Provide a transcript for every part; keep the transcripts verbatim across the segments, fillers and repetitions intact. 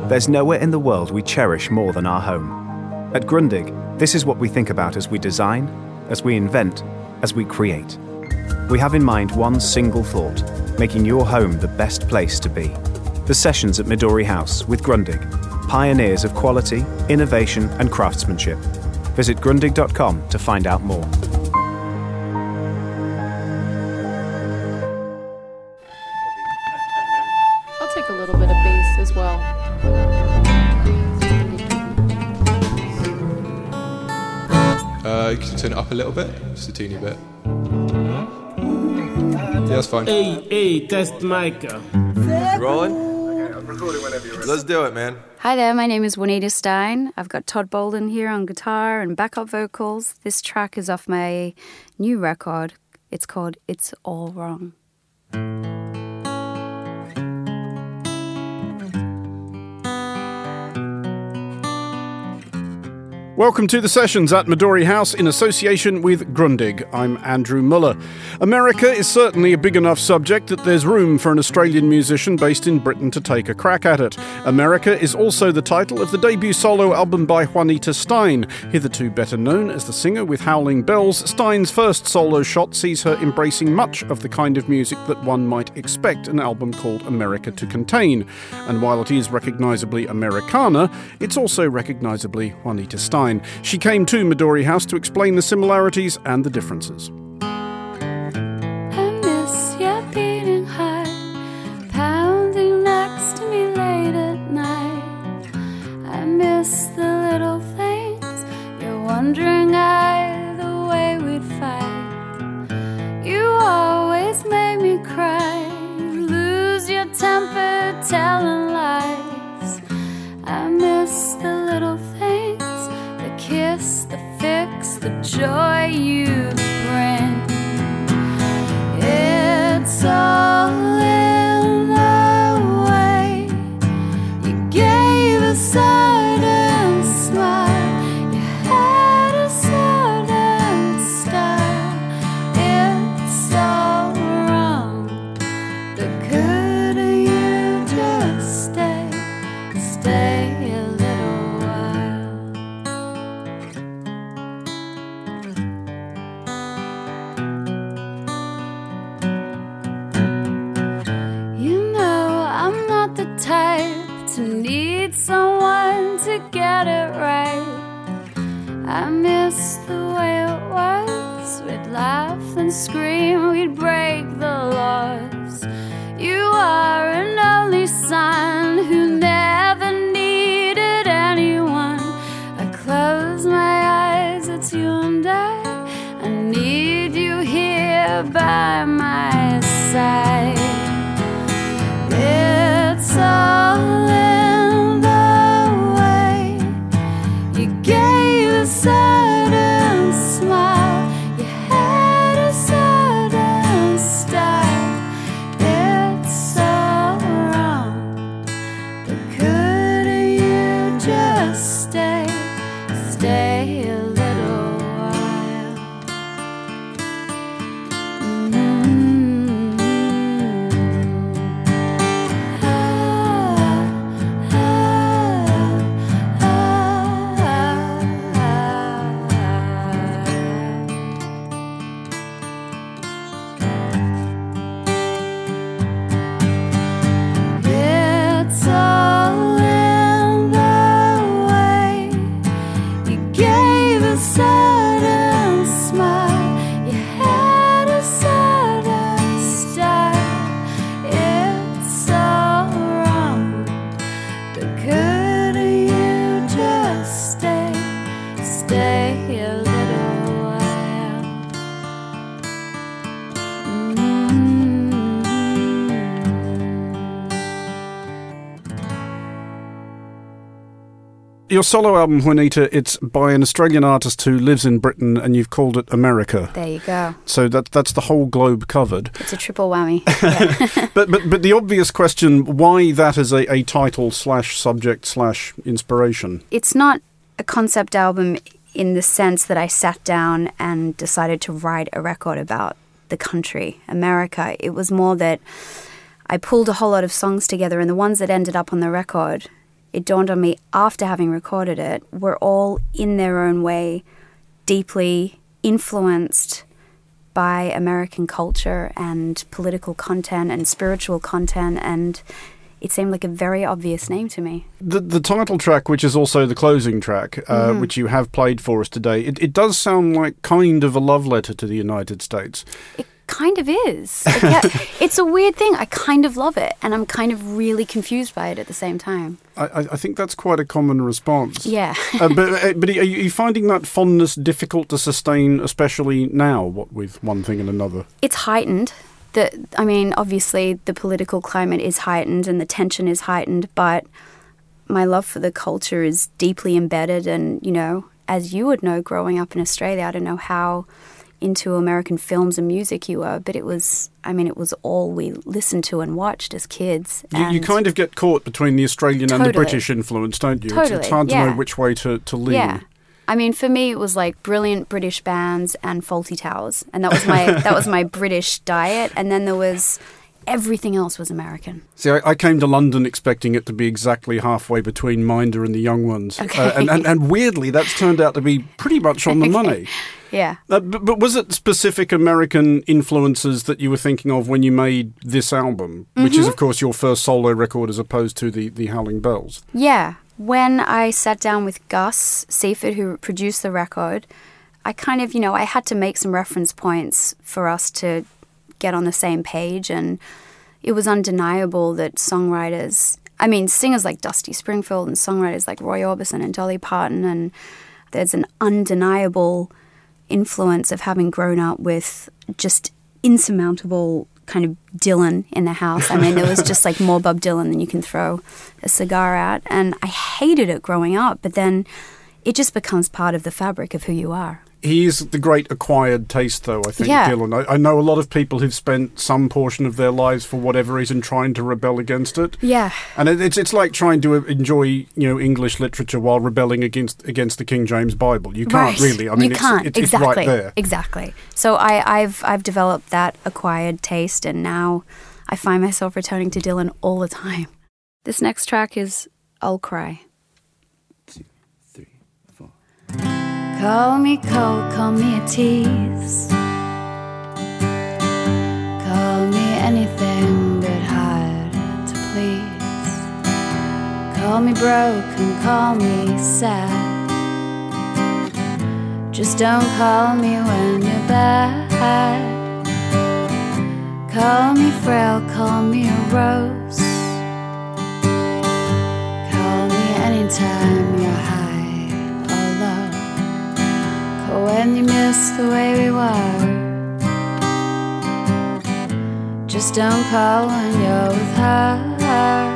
There's nowhere in the world we cherish more than our home. At Grundig, this is what we think about as we design, as we invent, as we create. We have in mind one single thought, making your home the best place to be. The Sessions at Midori House with Grundig, pioneers of quality, innovation and craftsmanship. Visit grundig dot com to find out more. I'll take a little bit of bass as well. Uh, you can turn it up a little bit, just a teeny bit. Yeah, that's fine. Hey, hey, test mic. Rolling? Okay, I'm recording whenever you're ready. Let's do it, man. Hi there, my name is Juanita Stein. I've got Todd Bolden here on guitar and backup vocals. This track is off my new record. It's called It's All Wrong. Welcome to the Sessions at Midori House in association with Grundig. I'm Andrew Muller. America is certainly a big enough subject that there's room for an Australian musician based in Britain to take a crack at it. America is also the title of the debut solo album by Juanita Stein. Hitherto better known as the singer with Howling Bells, Stein's first solo shot sees her embracing much of the kind of music that one might expect an album called America to contain. And while it is recognisably Americana, it's also recognisably Juanita Stein. She came to Midori House to explain the similarities and the differences. I miss your beating heart, pounding next to me late at night. I miss the little things, you're wondering either way we'd fight. You always made me cry, lose your temper telling lies. I miss the little things, the kiss, the fix, the joy you bring. It's all in the way you gave a sudden smile. You had a sudden style. It's all wrong, but couldn't you just stay, stay a little while? You know I'm not the type to need someone to get it right. I miss the way it was. We'd laugh and scream, we'd break the laws. You are an only son who never needed anyone. I close my eyes, it's you and I. I need you here by my side. It's all in the way you gave a sudden smile. You had a sudden style. It's all wrong, but couldn't you just stay, stay a little while? Mm-hmm. Ah, ah, ah, ah. It's all in the way you gave a sudden smile. You had a sudden style. It's all wrong, but couldn't you just stay, stay a little while? Mm-hmm. Your solo album, Juanita, it's by an Australian artist who lives in Britain, and you've called it America. There you go. So that that's the whole globe covered. It's a triple whammy. Yeah. But but but the obvious question, why that as a, a title slash subject slash inspiration? It's not a concept album in the sense that I sat down and decided to write a record about the country, America. It was more that I pulled a whole lot of songs together, and the ones that ended up on the record, it dawned on me after having recorded it, were all in their own way deeply influenced by American culture and political content and spiritual content, and it seemed like a very obvious name to me. The the title track, which is also the closing track, uh, mm-hmm. which you have played for us today, it, it does sound like kind of a love letter to the United States. It kind of is. It, yeah, it's a weird thing. I kind of love it, and I'm kind of really confused by it at the same time. I, I think that's quite a common response. Yeah. uh, but uh, but are you finding that fondness difficult to sustain, especially now, what with one thing and another? It's heightened. The, I mean, obviously the political climate is heightened and the tension is heightened, but my love for the culture is deeply embedded. And, you know, as you would know growing up in Australia, I don't know how into American films and music you were, but it was, I mean, it was all we listened to and watched as kids. You, you kind of get caught between the Australian totally. and the British influence, don't you? Totally, it's, it's hard to yeah. know which way to, to lean. Yeah. I mean, for me, it was like brilliant British bands and Fawlty Towers, and that was my that was my British diet. And then there was everything else was American. See, I, I came to London expecting it to be exactly halfway between Minder and the Young Ones, okay. uh, and, and and weirdly, that's turned out to be pretty much on the money. Yeah. Uh, but, but was it specific American influences that you were thinking of when you made this album, which mm-hmm. is, of course, your first solo record as opposed to the the Howling Bells? Yeah. When I sat down with Gus Seaford, who produced the record, I kind of, you know, I had to make some reference points for us to get on the same page. And it was undeniable that songwriters, I mean, singers like Dusty Springfield and songwriters like Roy Orbison and Dolly Parton, and there's an undeniable influence of having grown up with just insurmountable kind of Dylan in the house. I mean, there was just like more Bob Dylan than you can throw a cigar at. And I hated it growing up, but then it just becomes part of the fabric of who you are. He is the great acquired taste, though, I think, yeah. Dylan. I, I know a lot of people who've spent some portion of their lives, for whatever reason, trying to rebel against it. Yeah. And it, it's it's like trying to enjoy, you know, English literature while rebelling against against the King James Bible. You can't right. really. I mean, you can't. It's, it's, exactly. it's right there. Exactly. So I, I've I've developed that acquired taste, and now I find myself returning to Dylan all the time. This next track is I'll Cry. Two, three, four. Call me cold, call me a tease. Call me anything but hard to please. Call me broken, call me sad. Just don't call me when you're bad. Call me frail, call me a rose. Call me anytime you're high or low. When you miss the way we were, just don't call when you're with her.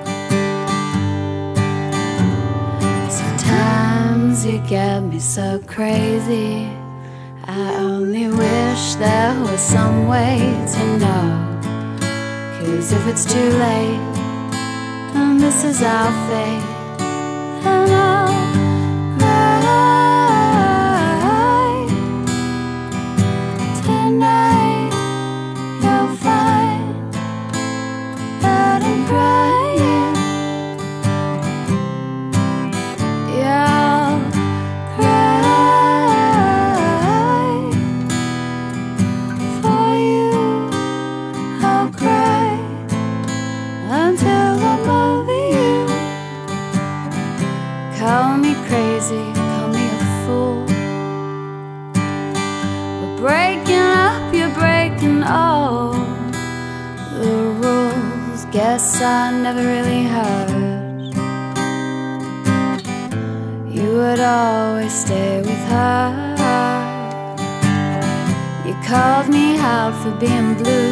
Sometimes you get me so crazy, I only wish there was some way to know. 'Cause if it's too late, and this is our fate, then I'll tonight. You'll find that I'm crying. You'll cry for you. I'll cry until I'm over you. Call me crazy, call me a fool. We're breaking up, you're breaking all the rules. Guess I never really heard you would always stay with her. You called me out for being blue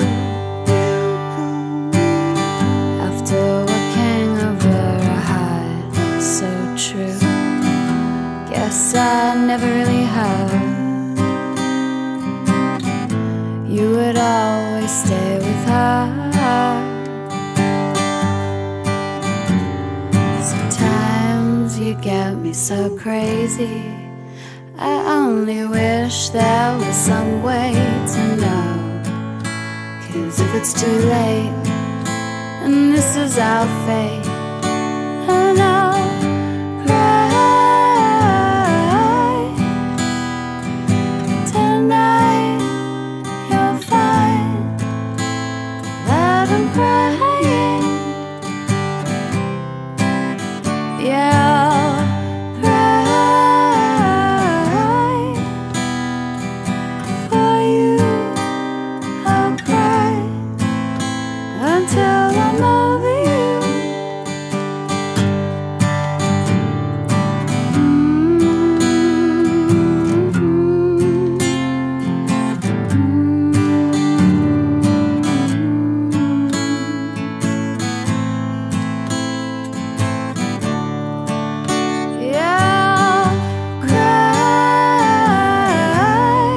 after what came over a heart so true. Guess I never really heard you would always stay with her. Sometimes you get me so crazy, I only wish there was some way to know. 'Cause if it's too late, and this is our fate, and I'll cry. Tonight you'll find that I'm crying. Yeah, I'll cry for you. I'll cry until I'm over you. Yeah, I'll cry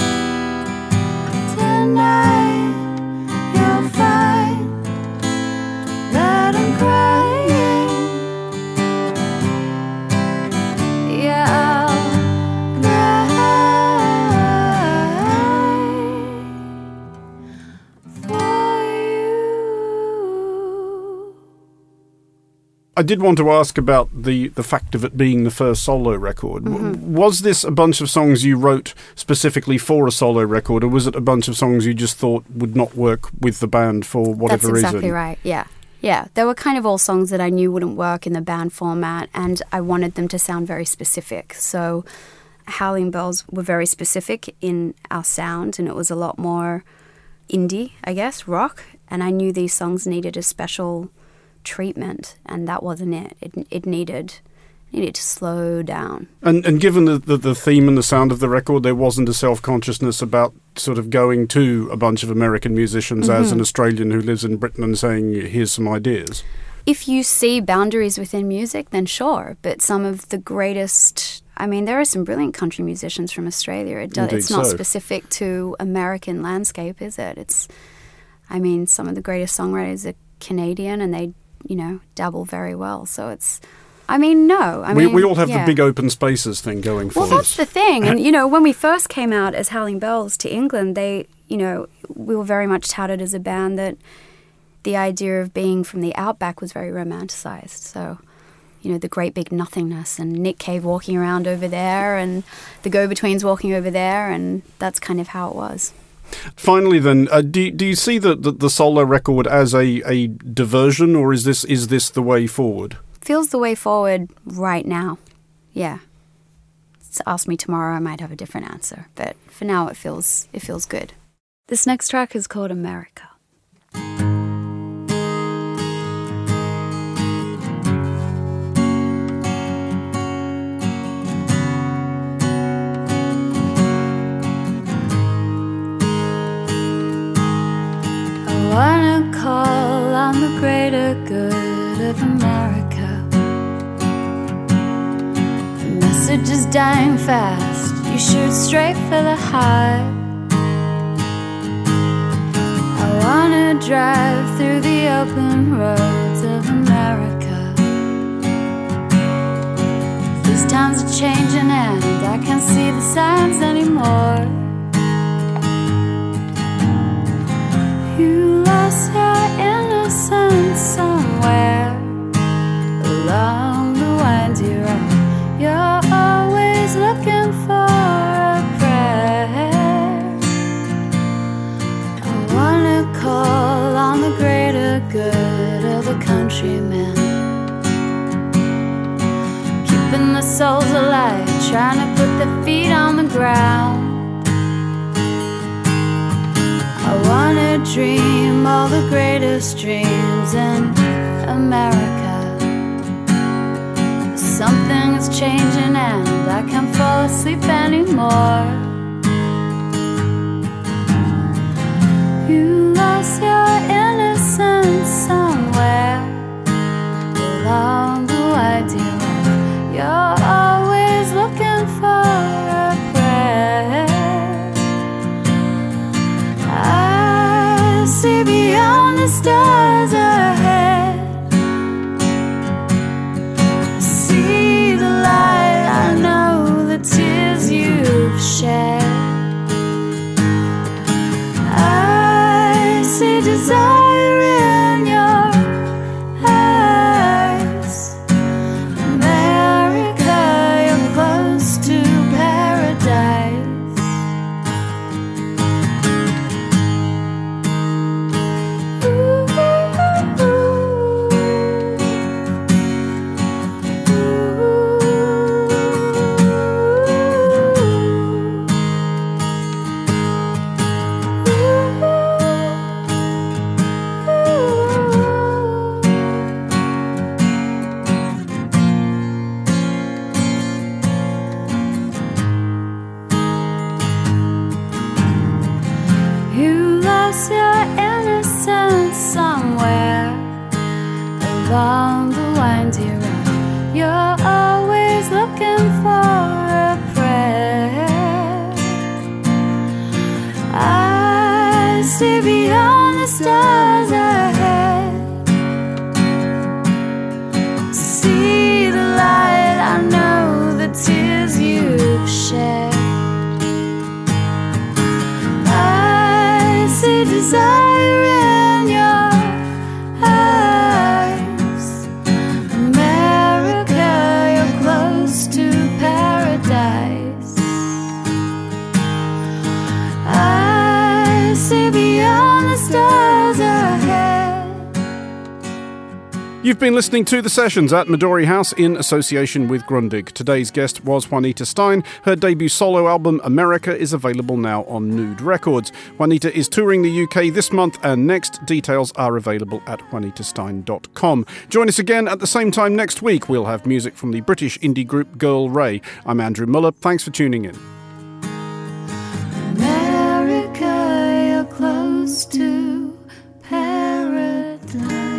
tonight. You'll find that I'm crying. Yeah, I'll cry for you. I did want to ask about the, the fact of it being the first solo record. W Was this a bunch of songs you wrote specifically for a solo record, or was it a bunch of songs you just thought would not work with the band for whatever That's reason? exactly right, yeah. Yeah, they were kind of all songs that I knew wouldn't work in the band format, and I wanted them to sound very specific. So Howling Bells were very specific in our sound, and it was a lot more indie, I guess, rock. And I knew these songs needed a special treatment, and that wasn't it. It, it needed needed to slow down. And and given the, the, the theme and the sound of the record, there wasn't a self-consciousness about sort of going to a bunch of American musicians as an Australian who lives in Britain and saying, here's some ideas. If you see boundaries within music, then sure. But some of the greatest, I mean, there are some brilliant country musicians from Australia. It do, Indeed it's not so. specific to American landscape, is it? It's, I mean, some of the greatest songwriters are Canadian, and they, you know, dabble very well. So it's, I mean, no. I we, mean, we all have yeah. the big open spaces thing going for Well, us. that's the thing. And, you know, when we first came out as Howling Bells to England, they, you know, we were very much touted as a band that the idea of being from the outback was very romanticized. So, you know, the great big nothingness and Nick Cave walking around over there and the Go-Betweens walking over there, and that's kind of how it was. Finally then, uh, do, do you see the, the, the solo record as a, a diversion, or is this is this the way forward? Feels the way forward right now. Yeah. So ask me tomorrow, I might have a different answer. But for now, it feels it feels good. This next track is called America. I wanna call on the greater good of America. The message is dying fast. You shoot straight for the heart. I wanna drive through the open roads of America. These times are changing and I can't see the signs anymore. You lost your innocence somewhere along the windy road. You're always looking for a prayer. I wanna call on the greater good of a countryman, keeping the souls alive, trying to put their feet on the ground. I wanna dream all the greatest dreams in America. Something is changing and I can't fall asleep anymore. You lost your innocence somewhere along the windy road. You're always looking for a prayer. I see beyond the stars ahead. See the light, I know the tears you've shed. I see on the windy road. You're always looking for a prayer. I see beyond the stars ahead. See the light, I know the tears you've shed. I see desire in your eyes. America, you're close to paradise. I see beyond the stars ahead. You've been listening to The Sessions at Midori House in association with Grundig. Today's guest was Juanita Stein. Her debut solo album, America, is available now on Nude Records. Juanita is touring the U K this month and next. Details are available at juanita stein dot com. Join us again at the same time next week. We'll have music from the British indie group Girl Ray. I'm Andrew Muller. Thanks for tuning in. America, you're close to paradise.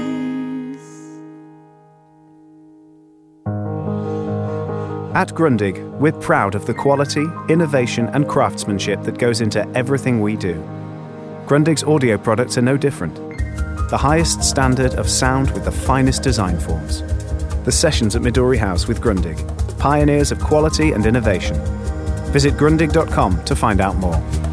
At Grundig, we're proud of the quality, innovation and craftsmanship that goes into everything we do. Grundig's audio products are no different. The highest standard of sound with the finest design forms. The Sessions at Midori House with Grundig, pioneers of quality and innovation. Visit grundig dot com to find out more.